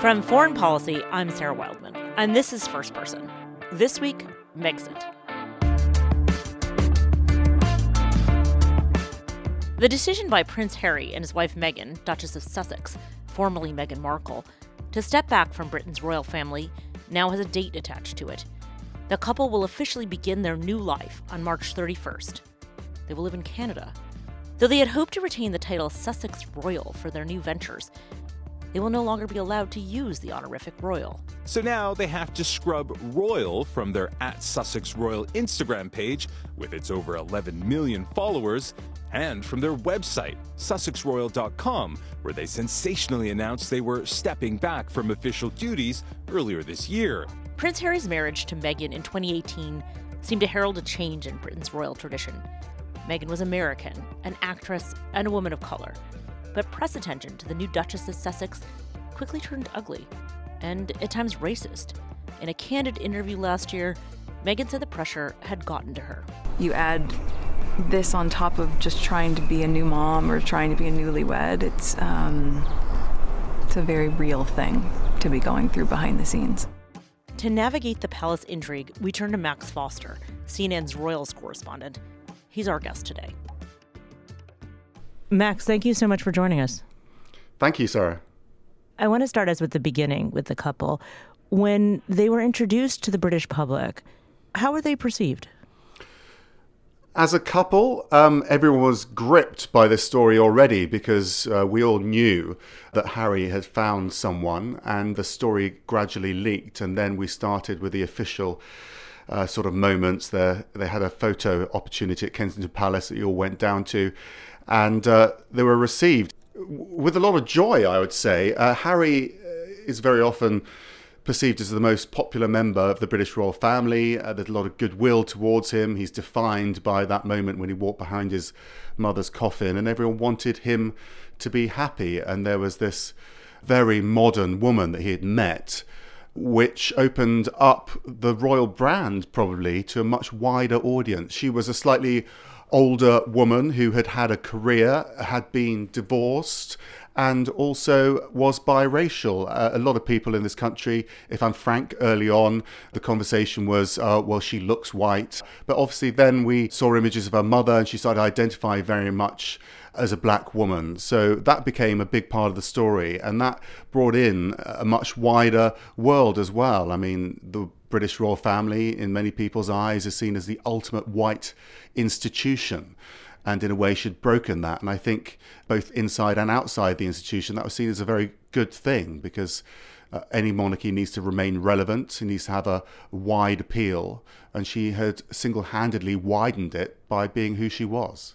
From Foreign Policy, I'm Sarah Wildman, and this is First Person. This week, Megxit. The decision by Prince Harry and his wife Meghan, Duchess of Sussex, formerly Meghan Markle, to step back from Britain's royal family now has a date attached to it. The couple will officially begin their new life on March 31st. They will live in Canada. Though they had hoped to retain the title Sussex Royal for their new ventures, they will no longer be allowed to use the honorific royal. So now they have to scrub royal from their @SussexRoyal Instagram page, with its over 11 million followers, and from their website, SussexRoyal.com, where they sensationally announced they were stepping back from official duties earlier this year. Prince Harry's marriage to Meghan in 2018 seemed to herald a change in Britain's royal tradition. Meghan was American, an actress, and a woman of color. But press attention to the new Duchess of Sussex quickly turned ugly, and at times racist. In a candid interview last year, Meghan said the pressure had gotten to her. You add this on top of just trying to be a new mom or trying to be a newlywed, it's a very real thing to be going through behind the scenes. To navigate the palace intrigue, we turn to Max Foster, CNN's Royals correspondent. He's our guest today. Max, thank you so much for joining us. Thank you, Sarah. I want to start us with the beginning with the couple. When they were introduced to the British public, how were they perceived? As a couple, everyone was gripped by this story already because we all knew that Harry had found someone, and the story gradually leaked, and then we started with the official sort of moments. They had a photo opportunity at Kensington Palace that you all went down to, and they were received with a lot of joy, I would say. Harry is very often perceived as the most popular member of the British royal family. There's a lot of goodwill towards him. He's defined by that moment when he walked behind his mother's coffin, and everyone wanted him to be happy. And there was this very modern woman that he had met, which opened up the royal brand probably to a much wider audience. She was a slightly older woman who had had a career, had been divorced, and also was biracial. A lot of people in this country, if I'm frank, early on, the conversation was, well, she looks white. But obviously then we saw images of her mother and she started to identify very much as a black woman. So that became a big part of the story, and that brought in a much wider world as well. I mean, the British royal family, in many people's eyes, is seen as the ultimate white institution. And in a way, she'd broken that. And I think both inside and outside the institution, that was seen as a very good thing, because any monarchy needs to remain relevant. It needs to have a wide appeal. And she had single-handedly widened it by being who she was.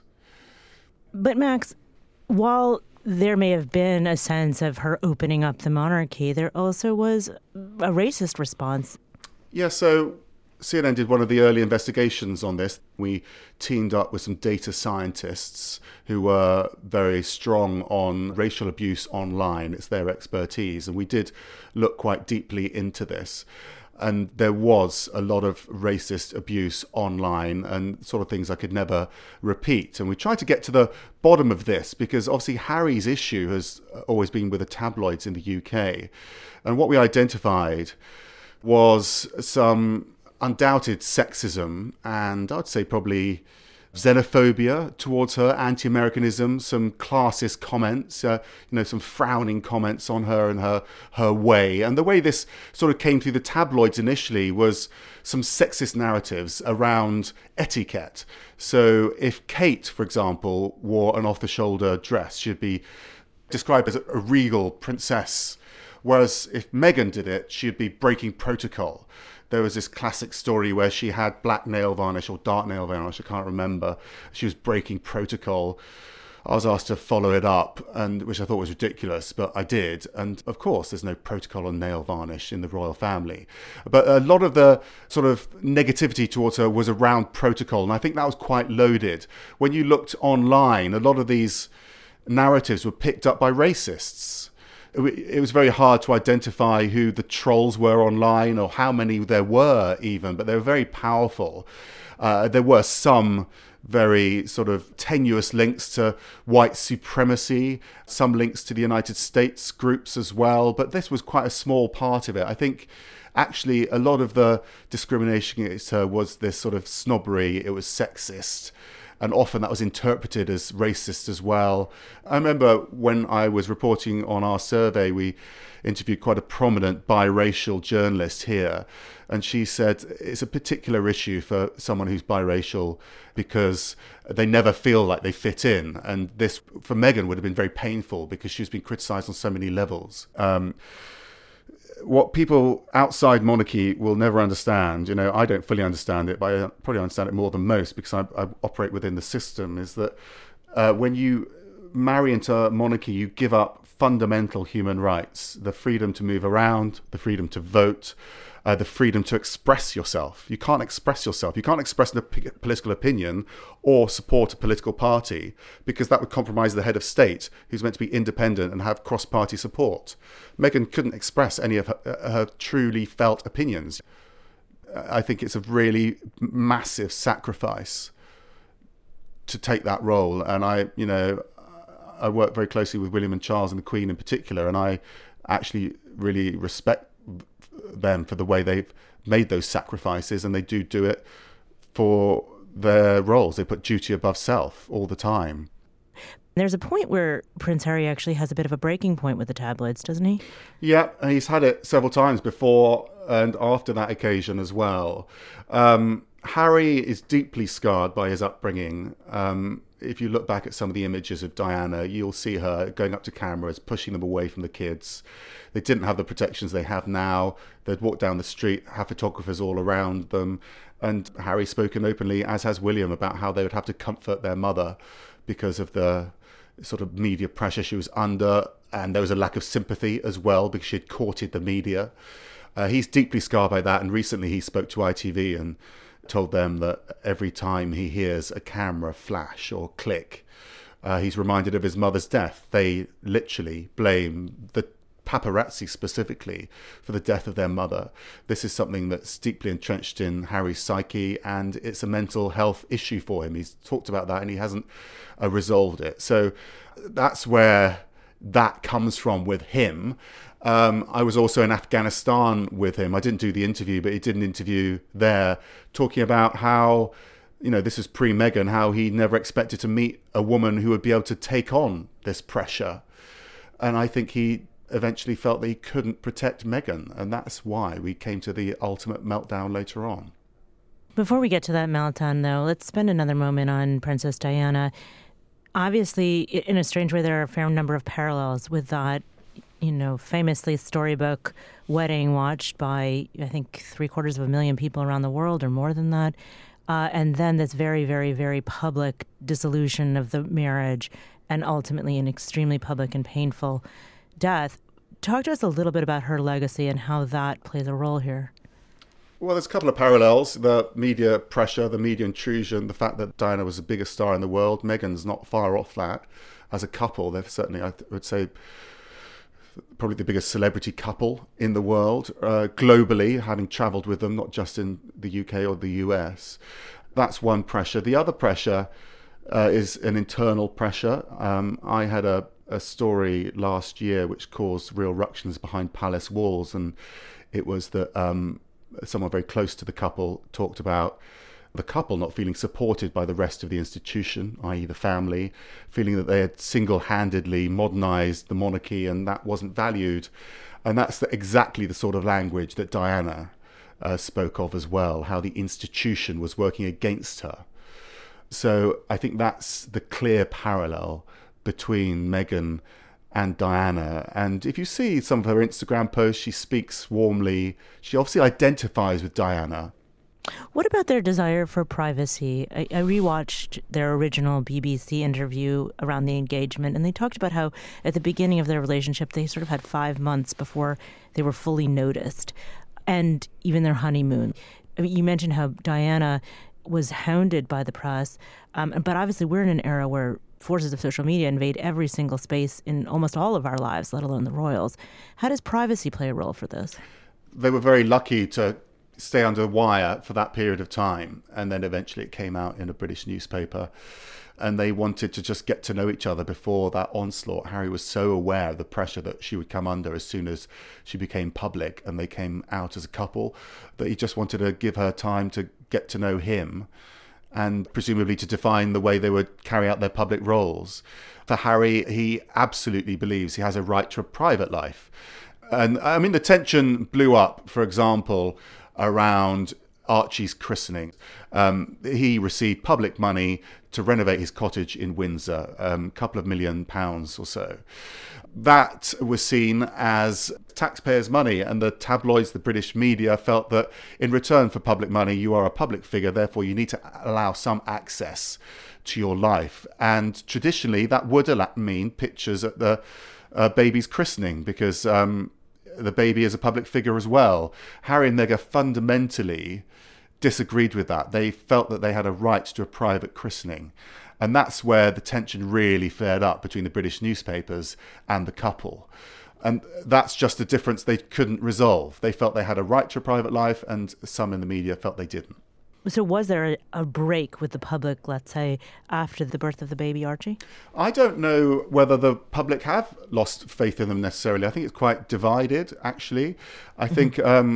But Max, while there may have been a sense of her opening up the monarchy, there also was a racist response. Yeah, so CNN did one of the early investigations on this. We teamed up with some data scientists who were very strong on racial abuse online. It's their expertise. And we did look quite deeply into this. And there was a lot of racist abuse online and sort of things I could never repeat. And we tried to get to the bottom of this because obviously Harry's issue has always been with the tabloids in the UK. And what we identified was some undoubted sexism and I'd say probably xenophobia towards her, anti-Americanism, some classist comments, some frowning comments on her and her way. And the way this sort of came through the tabloids initially was some sexist narratives around etiquette. So if Kate, for example, wore an off-the-shoulder dress, she'd be described as a regal princess. Whereas if Meghan did it, she'd be breaking protocol. There was this classic story where she had black nail varnish or dark nail varnish, I can't remember. She was breaking protocol. I was asked to follow it up, and which I thought was ridiculous, but I did. And of course, there's no protocol on nail varnish in the royal family. But a lot of the sort of negativity towards her was around protocol, and I think that was quite loaded. When you looked online, a lot of these narratives were picked up by racists. It was very hard to identify who the trolls were online or how many there were even, but they were very powerful. There were some very sort of tenuous links to white supremacy, some links to the United States groups as well. But this was quite a small part of it. I think actually a lot of the discrimination against her was this sort of snobbery. It was sexist. And often that was interpreted as racist as well. I remember when I was reporting on our survey, we interviewed quite a prominent biracial journalist here. And she said it's a particular issue for someone who's biracial because they never feel like they fit in. And this, for Meghan, would have been very painful because she's been criticised on so many levels. What people outside monarchy will never understand, I don't fully understand it, but I probably understand it more than most because I operate within the system, is that when you marry into monarchy, you give up fundamental human rights, the freedom to move around, the freedom to vote, the freedom to express yourself. You can't express yourself. You can't express a political opinion or support a political party because that would compromise the head of state, who's meant to be independent and have cross-party support. Meghan couldn't express any of her truly felt opinions. I think it's a really massive sacrifice to take that role. And I work very closely with William and Charles and the Queen in particular, and I actually really respect them for the way they've made those sacrifices, and they do it for their roles. They put duty above self all the time. There's a point where Prince Harry actually has a bit of a breaking point with the tabloids, doesn't he? Yeah, he's had it several times before and after that occasion as well. Harry is deeply scarred by his upbringing. If you look back at some of the images of Diana, you'll see her going up to cameras, pushing them away from the kids. They didn't have the protections they have now. They'd walk down the street, have photographers all around them. And Harry's spoken openly, as has William, about how they would have to comfort their mother because of the sort of media pressure she was under. And there was a lack of sympathy as well because she had courted the media. He's deeply scarred by that. And recently he spoke to ITV and told them that every time he hears a camera flash or click, he's reminded of his mother's death. They literally blame the paparazzi specifically for the death of their mother. This is something that's deeply entrenched in Harry's psyche, and it's a mental health issue for him. He's talked about that and he hasn't resolved it. So that's where that comes from with him. I was also in Afghanistan with him. I didn't do the interview, but he did an interview there talking about how, this is pre-Meghan, how he never expected to meet a woman who would be able to take on this pressure. And I think he eventually felt that he couldn't protect Meghan. And that's why we came to the ultimate meltdown later on. Before we get to that meltdown, though, let's spend another moment on Princess Diana. Obviously, in a strange way, there are a fair number of parallels with that, famously storybook wedding watched by, I think, 750,000 people around the world or more than that. And then this very, very, very public dissolution of the marriage and ultimately an extremely public and painful death. Talk to us a little bit about her legacy and how that plays a role here. Well, there's a couple of parallels. The media pressure, the media intrusion, the fact that Diana was the biggest star in the world. Meghan's not far off that. As a couple, they're certainly, I would say, probably the biggest celebrity couple in the world, globally, having travelled with them, not just in the UK or the US. That's one pressure. The other pressure is an internal pressure. I had a story last year which caused real ructions behind palace walls, and it was that someone very close to the couple talked about the couple not feeling supported by the rest of the institution, i.e. the family, feeling that they had single-handedly modernised the monarchy and that wasn't valued. And that's exactly the sort of language that Diana spoke of as well, how the institution was working against her. So I think that's the clear parallel between Meghan and Diana. And if you see some of her Instagram posts, she speaks warmly. She obviously identifies with Diana. What about their desire for privacy? I rewatched their original BBC interview around the engagement, and they talked about how at the beginning of their relationship, they sort of had 5 months before they were fully noticed, and even their honeymoon. I mean, you mentioned how Diana was hounded by the press, but obviously we're in an era where forces of social media invade every single space in almost all of our lives, let alone the royals. How does privacy play a role for this? They were very lucky to stay under the wire for that period of time. And then eventually it came out in a British newspaper. And they wanted to just get to know each other before that onslaught. Harry was so aware of the pressure that she would come under as soon as she became public and they came out as a couple, that he just wanted to give her time to get to know him and presumably to define the way they would carry out their public roles. For Harry, he absolutely believes he has a right to a private life. And I mean, the tension blew up, for example, around Archie's christening. He received public money to renovate his cottage in Windsor, a couple of £1 million or so. That was seen as taxpayers' money, and the tabloids, the British media, felt that in return for public money, you are a public figure, therefore you need to allow some access to your life. And traditionally, that would mean pictures at the baby's christening, because the baby is a public figure as well. Harry and Meghan fundamentally disagreed with that. They felt that they had a right to a private christening. And that's where the tension really flared up between the British newspapers and the couple. And that's just a difference they couldn't resolve. They felt they had a right to a private life, and some in the media felt they didn't. So was there a break with the public, let's say, after the birth of the baby, Archie? I don't know whether the public have lost faith in them necessarily. I think it's quite divided, actually. I think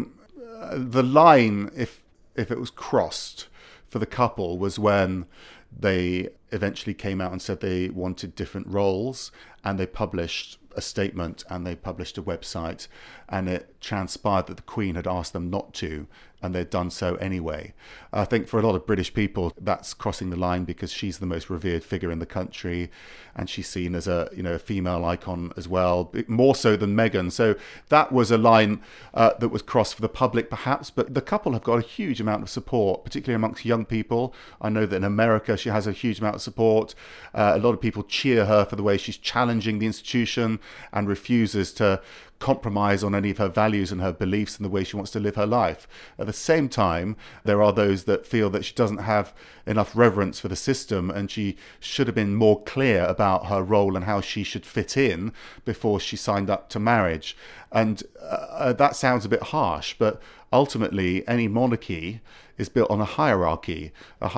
the line, if it was crossed for the couple, was when they eventually came out and said they wanted different roles, and they published a statement and they published a website, and it transpired that the Queen had asked them not to, and they'd done so anyway. I think for a lot of British people, that's crossing the line, because she's the most revered figure in the country, and she's seen as a female icon as well, more so than Meghan. So that was a line that was crossed for the public, perhaps. But the couple have got a huge amount of support, particularly amongst young people. I know that in America, she has a huge amount of support. A lot of people cheer her for the way she's challenging the institution and refuses to compromise on any of her values and her beliefs and the way she wants to live her life. At the same time, there are those that feel that she doesn't have enough reverence for the system, and she should have been more clear about her role and how she should fit in before she signed up to marriage. And that sounds a bit harsh, but ultimately any monarchy is built on a hierarchy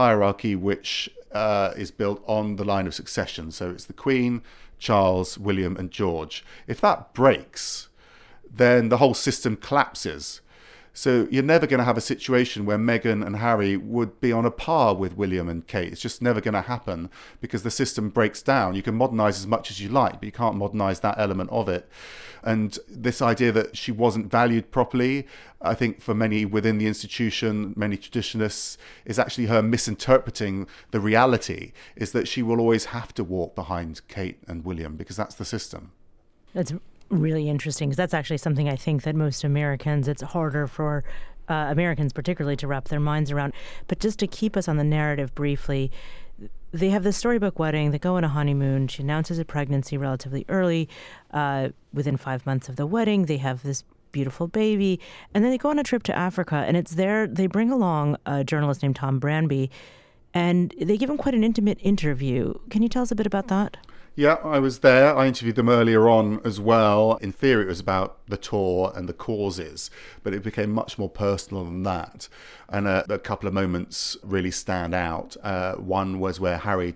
which is built on the line of succession. So it's the Queen, Charles, William and George. If that breaks, then the whole system collapses. So you're never going to have a situation where Meghan and Harry would be on a par with William and Kate. It's just never going to happen, because the system breaks down. You can modernise as much as you like, but you can't modernise that element of it. And this idea that she wasn't valued properly, I think for many within the institution, many traditionalists, is actually her misinterpreting the reality, is that she will always have to walk behind Kate and William, because that's the system. That's really interesting, because that's actually something I think that most Americans, it's harder for Americans particularly to wrap their minds around. But just to keep us on the narrative briefly, they have this storybook wedding. They go on a honeymoon. She announces a pregnancy relatively early. Within 5 months of the wedding, they have this beautiful baby. And then they go on a trip to Africa. And it's there, they bring along a journalist named Tom Branby, and they give him quite an intimate interview. Can you tell us a bit about that? Yeah, I was there. I interviewed them earlier on as well. In theory, it was about the tour and the causes, but it became much more personal than that. And a couple of moments really stand out. One was where Harry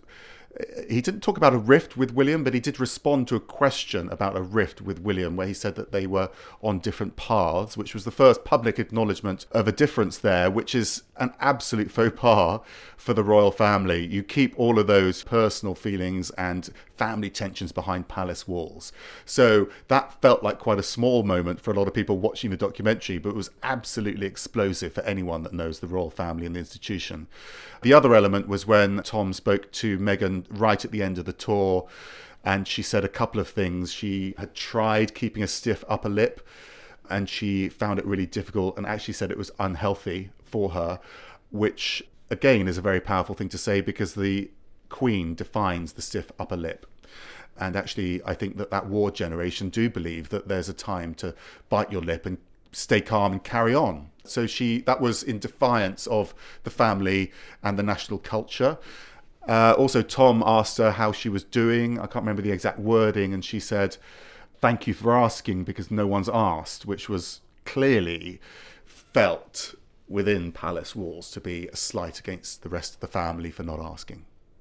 he didn't talk about a rift with William, but he did respond to a question about a rift with William, where he said that they were on different paths, which was the first public acknowledgement of a difference there, which is an absolute faux pas for the royal family. You keep all of those personal feelings and family tensions behind palace walls. So that felt like quite a small moment for a lot of people watching the documentary, but it was absolutely explosive for anyone that knows the royal family and the institution. The other element was when Tom spoke to Meghan right at the end of the tour, and she said a couple of things. She had tried keeping a stiff upper lip, and she found it really difficult, and actually said it was unhealthy for her, which again is a very powerful thing to say, because the Queen defines the stiff upper lip. And actually, I think that war generation do believe that there's a time to bite your lip and stay calm and carry on. So that was in defiance of the family and the national culture. Also, Tom asked her how she was doing. I can't remember the exact wording. And she said, "Thank you for asking, because no one's asked," which was clearly felt within palace walls to be a slight against the rest of the family for not asking.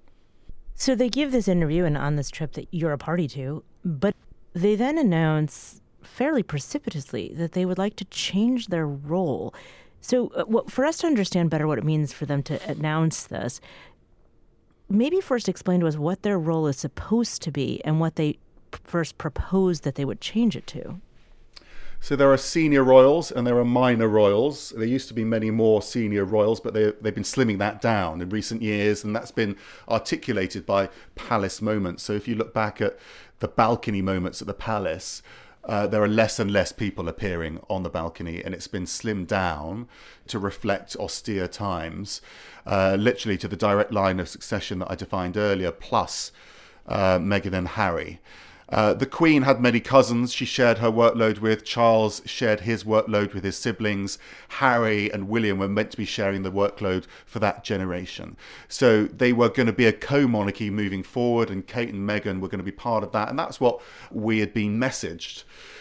So they give this interview and on this trip that you're a party to, but they then announce fairly precipitously that they would like to change their role. So for us to understand better what it means for them to announce this, maybe first explain to us what their role is supposed to be and what they first proposed that they would change it to. So there are senior royals and there are minor royals. There used to be many more senior royals, but they've been slimming that down in recent years, and that's been articulated by palace moments. So if you look back at the balcony moments at the palace, there are less and less people appearing on the balcony, and it's been slimmed down to reflect austere times, literally to the direct line of succession that I defined earlier, plus Meghan and Harry. The Queen had many cousins she shared her workload with. Charles shared his workload with his siblings. Harry and William were meant to be sharing the workload for that generation. So they were going to be a co-monarchy moving forward, and Kate and Meghan were going to be part of that. And that's what we had been messaged.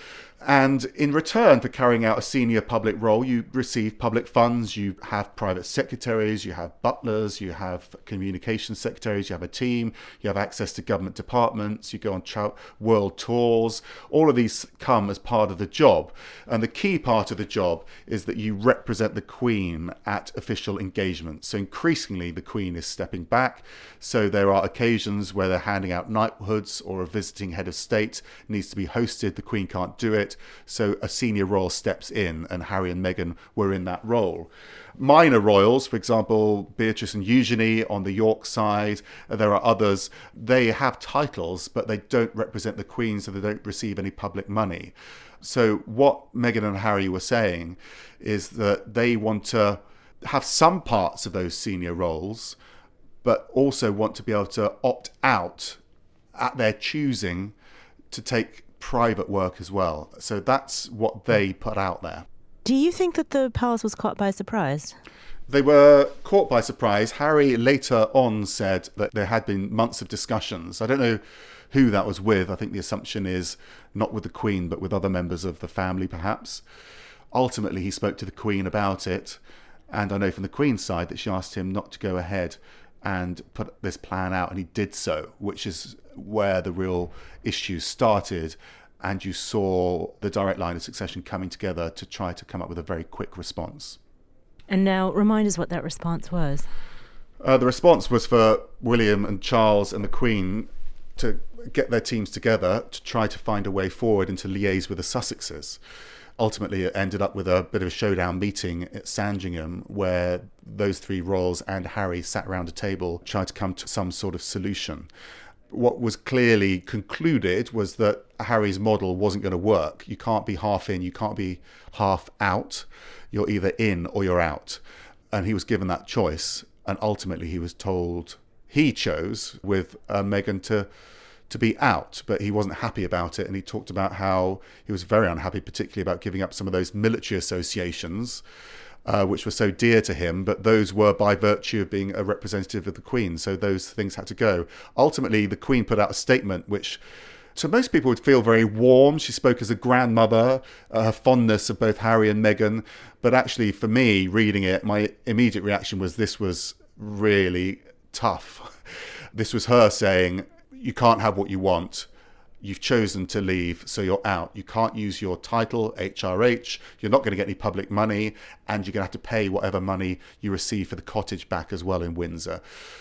And in return for carrying out a senior public role, you receive public funds, you have private secretaries, you have butlers, you have communications secretaries, you have a team, you have access to government departments, you go on world tours. All of these come as part of the job. And the key part of the job is that you represent the Queen at official engagements. So increasingly, the Queen is stepping back. So there are occasions where they're handing out knighthoods, or a visiting head of state needs to be hosted. The Queen can't do it. So a senior royal steps in, and Harry and Meghan were in that role. Minor royals, for example, Beatrice and Eugenie on the York side, there are others, they have titles, but they don't represent the Queen, so they don't receive any public money. So what Meghan and Harry were saying is that they want to have some parts of those senior roles, but also want to be able to opt out at their choosing to take private work as well. So that's what they put out there. Do you think that the palace was caught by surprise? They were caught by surprise. Harry later on said that there had been months of discussions. I don't know who that was with. I think the assumption is not with the Queen, but with other members of the family, perhaps. Ultimately, he spoke to the Queen about it. And I know from the Queen's side that she asked him not to go ahead and put this plan out, and he did so, which is where the real issues started, and you saw the direct line of succession coming together to try to come up with a very quick response. And now remind us what that response was. The response was for William and Charles and the Queen to get their teams together to try to find a way forward and to liaise with the Sussexes. Ultimately, it ended up with a bit of a showdown meeting at Sandringham, where those three royals and Harry sat around a table, tried to come to some sort of solution. What was clearly concluded was that Harry's model wasn't going to work. You can't be half in, you can't be half out. You're either in or you're out. And he was given that choice. And ultimately, he was told he chose with Meghan to be out, but he wasn't happy about it. And he talked about how he was very unhappy, particularly about giving up some of those military associations, which were so dear to him, but those were by virtue of being a representative of the Queen. So those things had to go. Ultimately, the Queen put out a statement which to most people would feel very warm. She spoke as a grandmother, her fondness of both Harry and Meghan. But actually, for me, reading it, my immediate reaction was this was really tough. This was her saying, you can't have what you want. You've chosen to leave, so you're out. You can't use your title, HRH. You're not going to get any public money, and you're going to have to pay whatever money you receive for the cottage back as well in Windsor.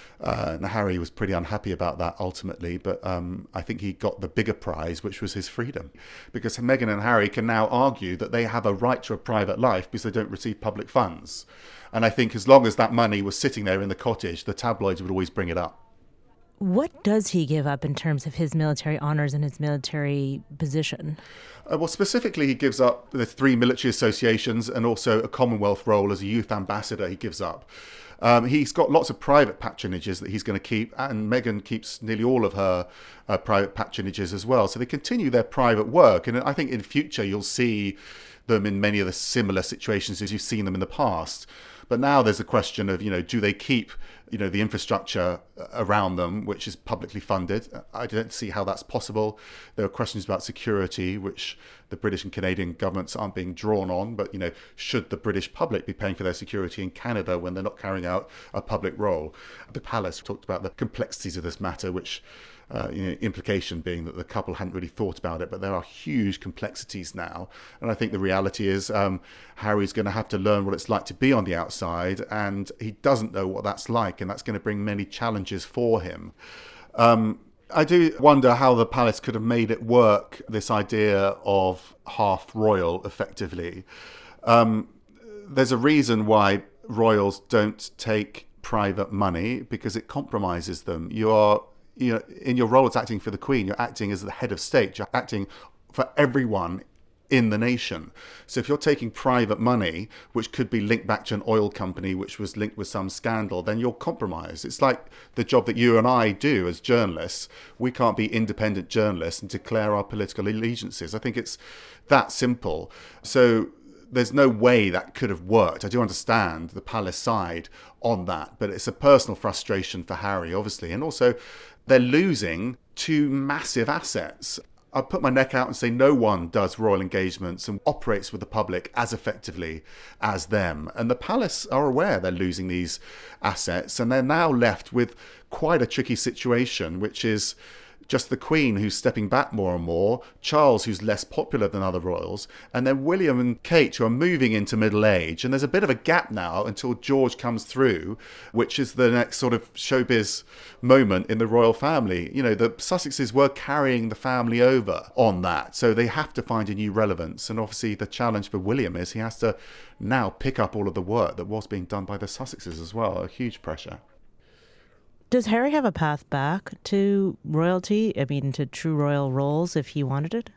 And Harry was pretty unhappy about that ultimately, but I think he got the bigger prize, which was his freedom. Because Meghan and Harry can now argue that they have a right to a private life because they don't receive public funds. And I think as long as that money was sitting there in the cottage, the tabloids would always bring it up. What does he give up in terms of his military honors and his military position? Well, specifically, he gives up the 3 military associations and also a Commonwealth role as a youth ambassador he gives up. He's got lots of private patronages that he's going to keep, and Meghan keeps nearly all of her private patronages as well. So they continue their private work. And I think in future you'll see them in many of the similar situations as you've seen them in the past. But now there's a question of, do they keep, the infrastructure around them, which is publicly funded? I don't see how that's possible. There are questions about security, which the British and Canadian governments aren't being drawn on. But, should the British public be paying for their security in Canada when they're not carrying out a public role? The palace talked about the complexities of this matter, which implication being that the couple hadn't really thought about it, but there are huge complexities now. And I think the reality is Harry's going to have to learn what it's like to be on the outside, and he doesn't know what that's like, and that's going to bring many challenges for him. I do wonder how the palace could have made it work, this idea of half royal, effectively. There's a reason why royals don't take private money, because it compromises them. You are in your role as acting for the Queen, you're acting as the head of state. You're acting for everyone in the nation. So if you're taking private money, which could be linked back to an oil company, which was linked with some scandal, then you're compromised. It's like the job that you and I do as journalists. We can't be independent journalists and declare our political allegiances. I think it's that simple. So there's no way that could have worked. I do understand the palace side on that, but it's a personal frustration for Harry, obviously. And also, they're losing two massive assets. I'll put my neck out and say no one does royal engagements and operates with the public as effectively as them. And the palace are aware they're losing these assets, and they're now left with quite a tricky situation, which is just the Queen, who's stepping back more and more, Charles, who's less popular than other royals, and then William and Kate, who are moving into middle age. And there's a bit of a gap now until George comes through, which is the next sort of showbiz moment in the royal family. The Sussexes were carrying the family over on that, so they have to find a new relevance. And obviously the challenge for William is he has to now pick up all of the work that was being done by the Sussexes as well. A huge pressure. Does Harry have a path back to royalty? I mean, to true royal roles if he wanted it?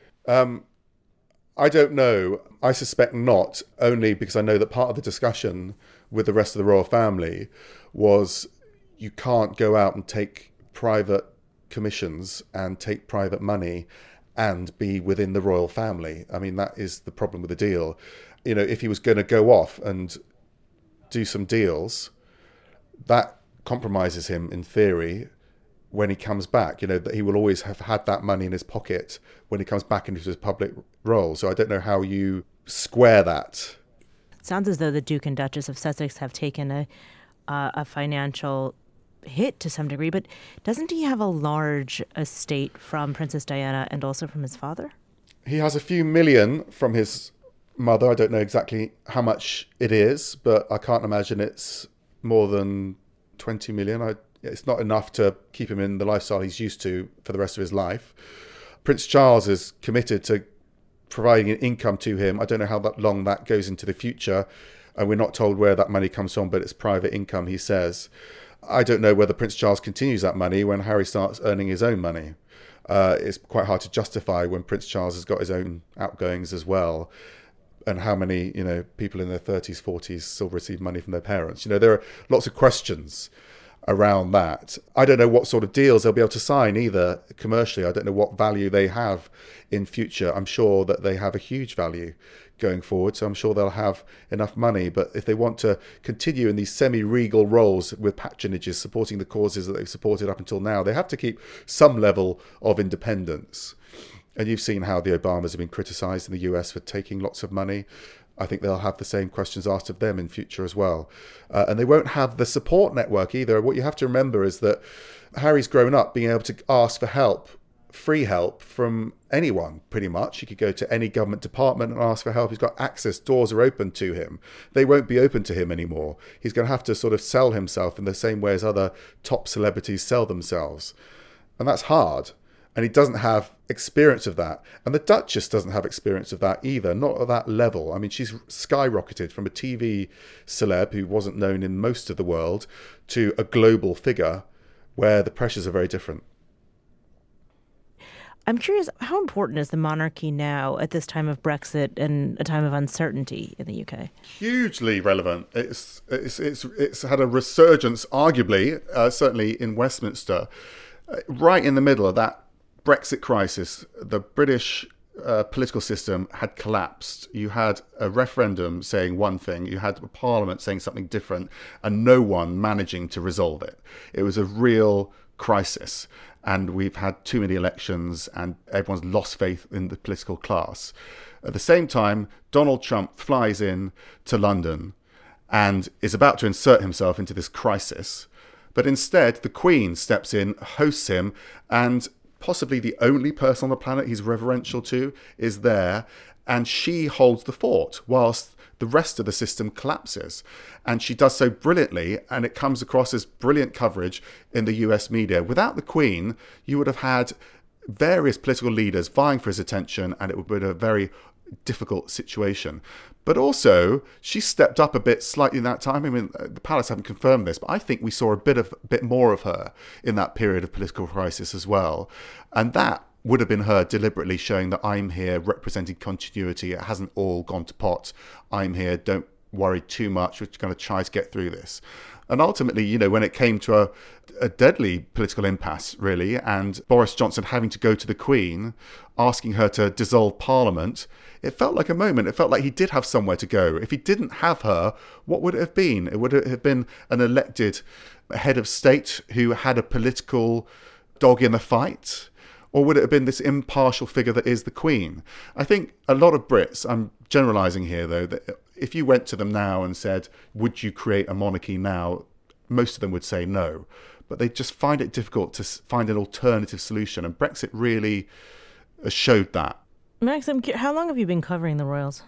I don't know. I suspect not, only because I know that part of the discussion with the rest of the royal family was you can't go out and take private commissions and take private money and be within the royal family. I mean, that is the problem with the deal. If he was going to go off and do some deals, that compromises him in theory when he comes back, that he will always have had that money in his pocket when he comes back into his public role. So I don't know how you square that. It sounds as though the Duke and Duchess of Sussex have taken a financial hit to some degree, but doesn't he have a large estate from Princess Diana and also from his father? He has a few million from his mother. I don't know exactly how much it is, but I can't imagine it's more than 20 million. It's not enough to keep him in the lifestyle he's used to for the rest of his life. Prince Charles is committed to providing an income to him. I don't know how long that goes into the future, and we're not told where that money comes from, but it's private income, he says. I don't know whether Prince Charles continues that money when Harry starts earning his own money. It's quite hard to justify when Prince Charles has got his own outgoings as well. And how many, people in their 30s, 40s still receive money from their parents. There are lots of questions around that. I don't know what sort of deals they'll be able to sign either commercially. I don't know what value they have in future. I'm sure that they have a huge value going forward, so I'm sure they'll have enough money. But if they want to continue in these semi-regal roles with patronages, supporting the causes that they've supported up until now, they have to keep some level of independence. And you've seen how the Obamas have been criticised in the US for taking lots of money. I think they'll have the same questions asked of them in future as well. And they won't have the support network either. What you have to remember is that Harry's grown up being able to ask for help, free help from anyone, pretty much. He could go to any government department and ask for help. He's got access. Doors are open to him. They won't be open to him anymore. He's going to have to sort of sell himself in the same way as other top celebrities sell themselves. And that's hard. And he doesn't have experience of that. And the Duchess doesn't have experience of that either, not at that level. I mean, she's skyrocketed from a TV celeb who wasn't known in most of the world to a global figure where the pressures are very different. I'm curious, how important is the monarchy now at this time of Brexit and a time of uncertainty in the UK? Hugely relevant. It's had a resurgence, arguably, certainly in Westminster, right in the middle of that Brexit crisis. The British political system had collapsed. You had a referendum saying one thing, you had a parliament saying something different, and no one managing to resolve it. It was a real crisis, and we've had too many elections, and everyone's lost faith in the political class. At the same time, Donald Trump flies in to London and is about to insert himself into this crisis. But instead, the Queen steps in, hosts him, and possibly the only person on the planet he's reverential to is there, and she holds the fort whilst the rest of the system collapses. And she does so brilliantly, and it comes across as brilliant coverage in the US media. Without the Queen, you would have had various political leaders vying for his attention, and it would have been a very difficult situation. But also, she stepped up a bit slightly in that time. I mean, the palace haven't confirmed this, but I think we saw a bit more of her in that period of political crisis as well. And that would have been her deliberately showing that I'm here representing continuity. It hasn't all gone to pot. I'm here. Don't worry too much. We're going to try to get through this. And ultimately, you know, when it came to a deadly political impasse, really, and Boris Johnson having to go to the Queen, asking her to dissolve Parliament, it felt like a moment. It felt like he did have somewhere to go. If he didn't have her, what would it have been? It would have been an elected head of state who had a political dog in the fight? Or would it have been this impartial figure that is the Queen? I think a lot of Brits, I'm generalising here though, that if you went to them now and said, would you create a monarchy now? Most of them would say no. But they just find it difficult to find an alternative solution. And Brexit really showed that. Max, how long have you been covering the royals?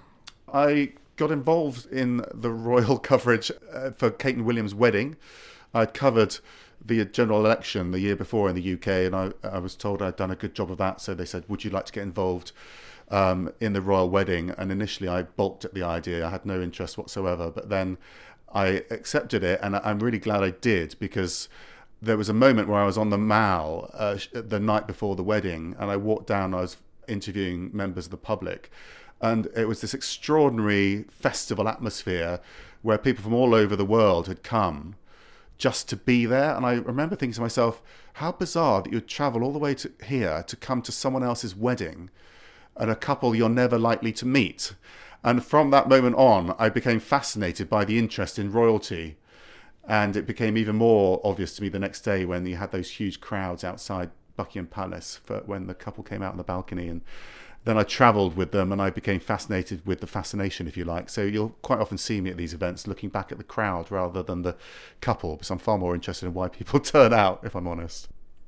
I got involved in the royal coverage for Kate and William's wedding. I'd covered the general election the year before in the UK, and I was told I'd done a good job of that. So they said, would you like to get involved in the royal wedding? And initially I balked at the idea. I had no interest whatsoever. But then I accepted it, and I'm really glad I did, because there was a moment where I was on the Mall the night before the wedding, and I walked down, I was interviewing members of the public, and it was this extraordinary festival atmosphere where people from all over the world had come just to be there. And I remember thinking to myself, how bizarre that you'd travel all the way to here to come to someone else's wedding and a couple you're never likely to meet. And from that moment on, I became fascinated by the interest in royalty. And it became even more obvious to me the next day when you had those huge crowds outside Buckingham Palace when the couple came out on the balcony. And then I travelled with them, and I became fascinated with the fascination, if you like. So you'll quite often see me at these events looking back at the crowd rather than the couple, because I'm far more interested in why people turn out, if I'm honest.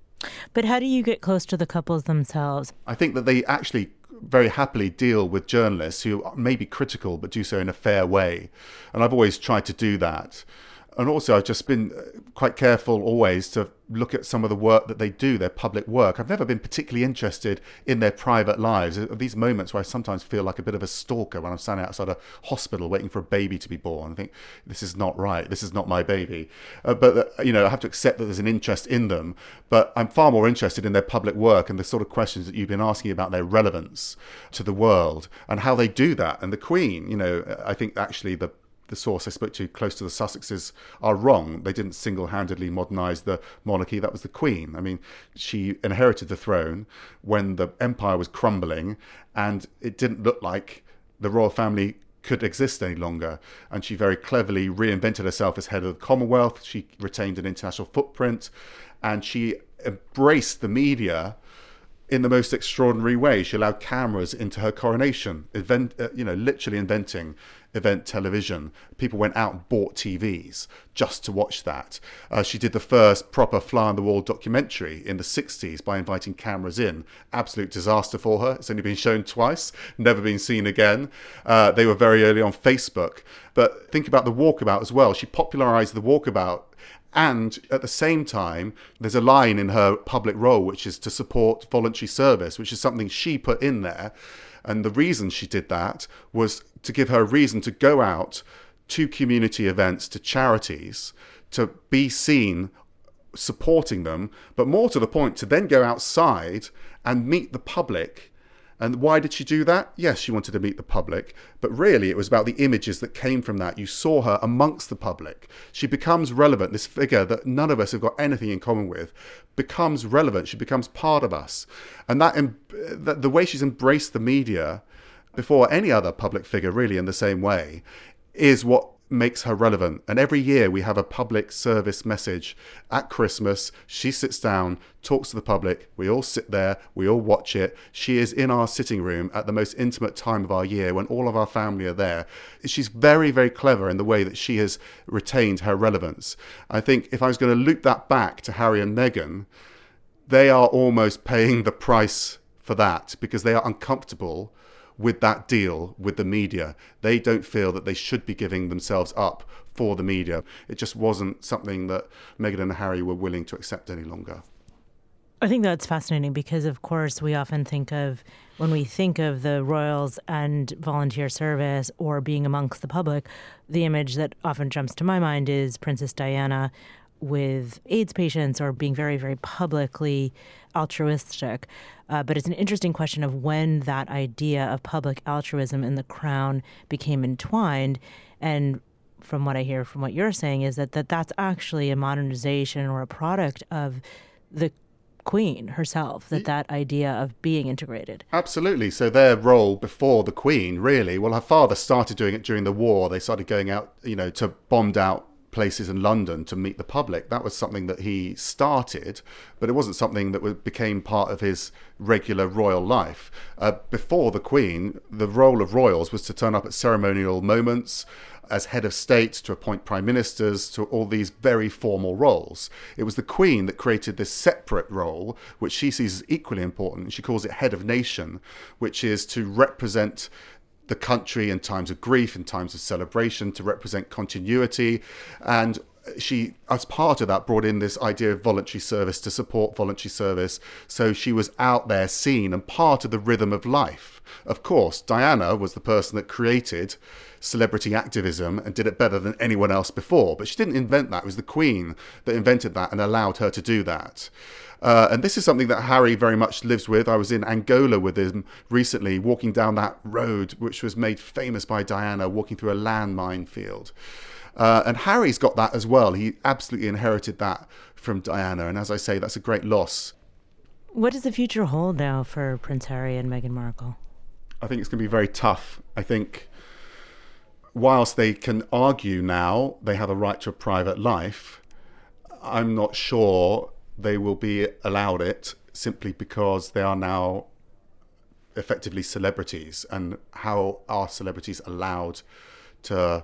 But how do you get close to the couples themselves? I think that they actually very happily deal with journalists who may be critical but do so in a fair way. And I've always tried to do that. And also I've just been quite careful always to look at some of the work that they do, their public work. I've never been particularly interested in their private lives. These moments where I sometimes feel like a bit of a stalker when I'm standing outside a hospital waiting for a baby to be born. I think, this is not right. This is not my baby. But I have to accept that there's an interest in them. But I'm far more interested in their public work and the sort of questions that you've been asking about their relevance to the world and how they do that. And the Queen, I think actually the source I spoke to close to the Sussexes are wrong. They didn't single-handedly modernise the monarchy. That was the Queen. I mean, she inherited the throne when the empire was crumbling, and it didn't look like the royal family could exist any longer. And she very cleverly reinvented herself as head of the Commonwealth. She retained an international footprint, and she embraced the media in the most extraordinary way. She allowed cameras into her coronation, literally inventing event television. People went out and bought TVs just to watch that. She did the first proper fly-on-the-wall documentary in the 60s by inviting cameras in. Absolute disaster for her. It's only been shown twice, never been seen again. They were very early on Facebook. But think about the walkabout as well. She popularised the walkabout. And at the same time, there's a line in her public role, which is to support voluntary service, which is something she put in there. And the reason she did that was to give her a reason to go out to community events, to charities, to be seen supporting them, but more to the point, to then go outside and meet the public And why did she do that? Yes, she wanted to meet the public, but really it was about the images that came from that. You saw her amongst the public. She becomes relevant. This figure that none of us have got anything in common with becomes relevant. She becomes part of us. And that the way she's embraced the media before any other public figure really in the same way is what makes her relevant. And every year we have a public service message. At Christmas, she sits down, talks to the public, we all sit there, we all watch it. She is in our sitting room at the most intimate time of our year when all of our family are there. She's very, very clever in the way that she has retained her relevance. I think if I was going to loop that back to Harry and Meghan, they are almost paying the price for that because they are uncomfortable with that deal with the media. They don't feel that they should be giving themselves up for the media. It just wasn't something that Meghan and Harry were willing to accept any longer. I think that's fascinating because, of course, we often think of, when we think of the royals and volunteer service or being amongst the public, the image that often jumps to my mind is Princess Diana with AIDS patients or being very, very publicly altruistic. But it's an interesting question of when that idea of public altruism in the crown became entwined. And from what I hear from what you're saying is that's actually a modernization or a product of the Queen herself, that idea of being integrated. Absolutely. So their role before the Queen, really, well, her father started doing it during the war. They started going out, to bombed out places in London to meet the public. That was something that he started, but it wasn't something that became part of his regular royal life. Before the Queen, the role of royals was to turn up at ceremonial moments as head of state, to appoint prime ministers, to all these very formal roles. It was the Queen that created this separate role, which she sees as equally important. She calls it head of nation, which is to represent the country in times of grief, in times of celebration, to represent continuity. And she, as part of that, brought in this idea of voluntary service to support voluntary service. So she was out there, seen, and part of the rhythm of life. Of course, Diana was the person that created celebrity activism and did it better than anyone else before. But she didn't invent that. It was the Queen that invented that and allowed her to do that. And this is something that Harry very much lives with. I was in Angola with him recently, walking down that road, which was made famous by Diana, walking through a landmine field. And Harry's got that as well. He absolutely inherited that from Diana. And as I say, that's a great loss. What does the future hold now for Prince Harry and Meghan Markle? I think it's going to be very tough. I think whilst they can argue now they have a right to a private life, I'm not sure they will be allowed it simply because they are now effectively celebrities. And how are celebrities allowed to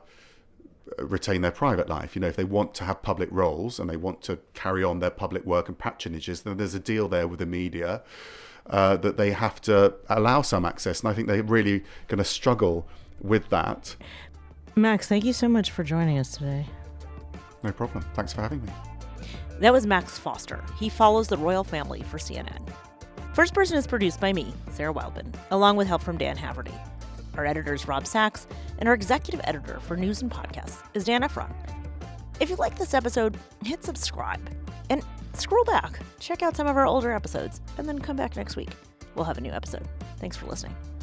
retain their private life? If they want to have public roles and they want to carry on their public work and patronages, then there's a deal there with the media that they have to allow some access. And I think they're really going to struggle with that. Max, thank you so much for joining us today. No problem. Thanks for having me. That was Max Foster. He follows the royal family for CNN. First Person is produced by me, Sarah Wildman, along with help from Dan Haverty. Our editor is Rob Sachs, and our executive editor for news and podcasts is Dan Efron. If you like this episode, hit subscribe. And scroll back, check out some of our older episodes, and then come back next week. We'll have a new episode. Thanks for listening.